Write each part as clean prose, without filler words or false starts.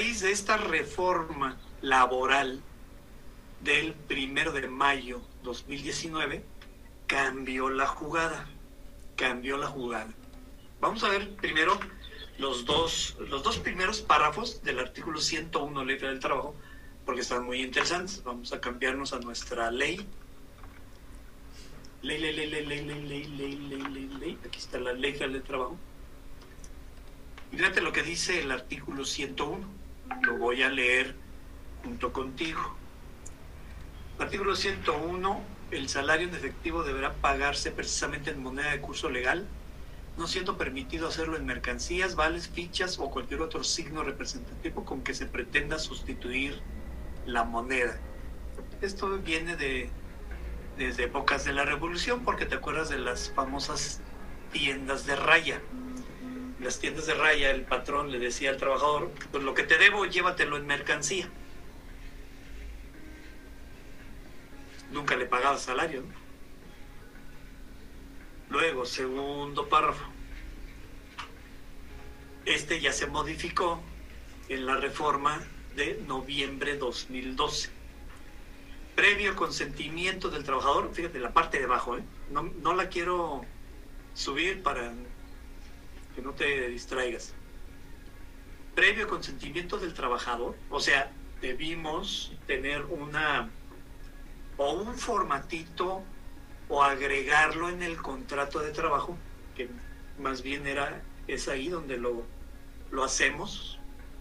raíz de esta reforma laboral del 1 de mayo 2019, cambió la jugada. Vamos a ver primero los dos primeros párrafos del artículo 101 Ley Federal del Trabajo, porque están muy interesantes. Vamos a cambiarnos a nuestra ley. Ley. Aquí está la Ley Federal del Trabajo. Fíjate lo que dice el artículo 101. Lo voy a leer junto contigo. Artículo 101. El salario en efectivo deberá pagarse precisamente en moneda de curso legal, no siendo permitido hacerlo en mercancías, vales, fichas o cualquier otro signo representativo con que se pretenda sustituir la moneda. Esto viene desde épocas de la Revolución, porque te acuerdas de las famosas tiendas de raya. Las tiendas de raya, el patrón le decía al trabajador, pues lo que te debo, llévatelo en mercancía. Nunca le pagaba salario, ¿no? Luego, segundo párrafo. Este ya se modificó en la reforma de noviembre 2012. Previo consentimiento del trabajador, fíjate la parte de abajo, no la quiero subir para que no te distraigas. Previo consentimiento del trabajador, o sea, debimos tener un formatito o agregarlo en el contrato de trabajo, que más bien es ahí donde lo hacemos.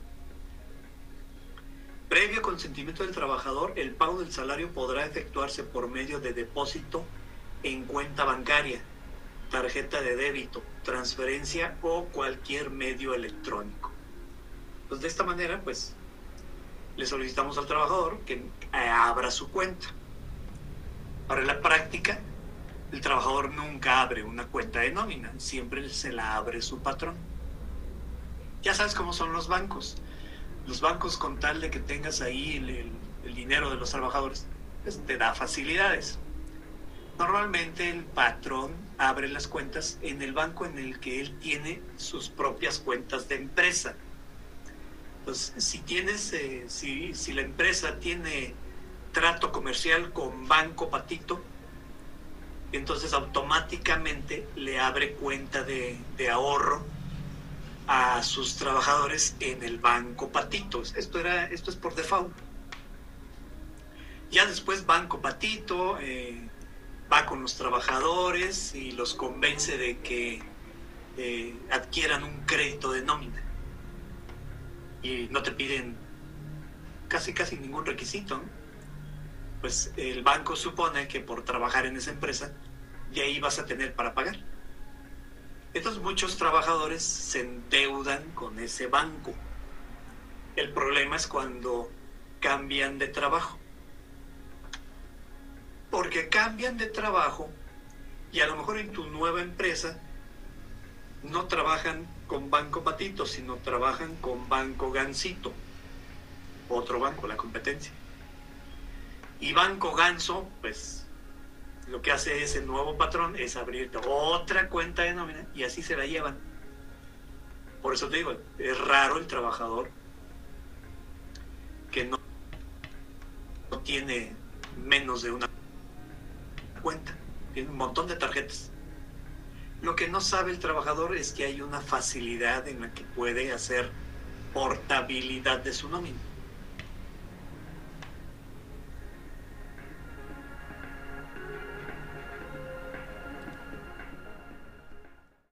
Previo consentimiento del trabajador, el pago del salario podrá efectuarse por medio de depósito en cuenta bancaria, tarjeta de débito, transferencia o cualquier medio electrónico. Pues de esta manera, pues, le solicitamos al trabajador que abra su cuenta. Ahora, en la práctica, el trabajador nunca abre una cuenta de nómina, siempre se la abre su patrón. Ya sabes cómo son los bancos. Los bancos, con tal de que tengas ahí el dinero de los trabajadores, pues te da facilidades. Normalmente el patrón abre las cuentas en el banco en el que él tiene sus propias cuentas de empresa. Entonces, si la empresa tiene trato comercial con Banco Patito, entonces automáticamente le abre cuenta de ahorro a sus trabajadores en el Banco Patito. Esto es por default. Ya después Banco Patito va con los trabajadores y los convence de que adquieran un crédito de nómina. Y no te piden casi ningún requisito, ¿no? Pues el banco supone que por trabajar en esa empresa, de ahí vas a tener para pagar. Entonces muchos trabajadores se endeudan con ese banco. El problema es cuando cambian de trabajo. Porque cambian de trabajo y a lo mejor en tu nueva empresa no trabajan con Banco Patito, sino trabajan con Banco Gansito, otro banco, la competencia. Y Banco Ganso, pues lo que hace ese nuevo patrón es abrirte otra cuenta de nómina y así se la llevan. Por eso te digo, es raro el trabajador que no tiene menos de una cuenta, tiene un montón de tarjetas. Lo que no sabe el trabajador es que hay una facilidad en la que puede hacer portabilidad de su nómina.